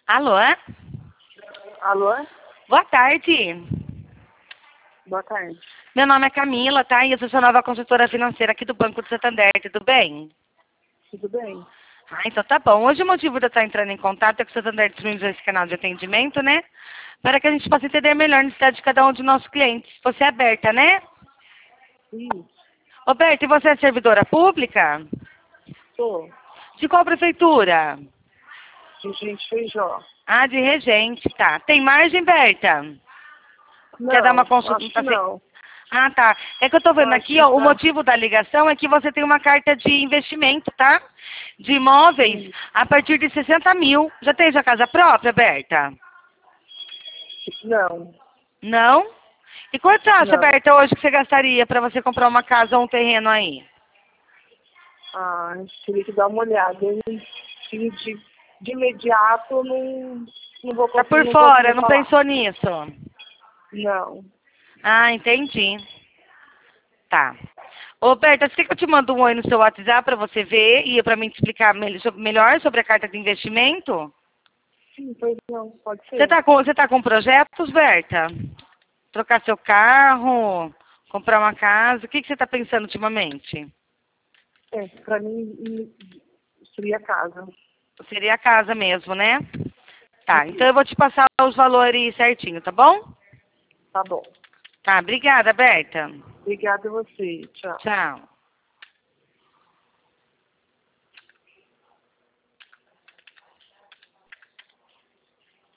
Alô? Alô? Boa tarde. Boa tarde. Meu nome é Camila, tá? E eu sou sua nova consultora financeira aqui do Banco do Santander, tudo bem? Tudo bem? Ah, então tá bom. Hoje o motivo de eu estar entrando em contato é que o Santander disponibilizou esse canal de atendimento, né? Para que a gente possa entender melhor a necessidade de cada um de nossos clientes. Você é aberta, né? Isso. Roberta, e você é servidora pública? Sou. De qual prefeitura? De gente feijó. Ah, de Regente, tá. Tem margem, Berta? Quer dar uma Não, consulta? acho Tá que sem... não. Ah, tá. É que eu tô vendo Acho aqui, que ó, o tá. motivo da ligação é que você tem uma carta de investimento, tá? De imóveis Sim. a partir de 60 mil. Já tem sua casa própria, Berta? Não, Não? E quanto você acha, não. Berta, hoje que você gastaria para você comprar uma casa ou um terreno aí? Ah, teria que dar uma olhada. Eu, assim, de imediato, eu não vou Tá conseguir, por não fora, conseguir não falar. pensou nisso? Não. Ah, entendi. Tá. Ô, Berta, você quer que eu te mando um oi no seu WhatsApp para você ver e para mim te explicar melhor sobre a carta de investimento? Sim, pois não, pode Você ser. tá com projetos, Berta? Trocar seu carro, comprar uma casa, o que você está pensando ultimamente? É, pra mim seria casa. Seria a casa mesmo, né? Tá, então eu vou te passar os valores certinho, tá bom? Tá bom. Tá, obrigada, Berta. Obrigada a você. Tchau. Tchau.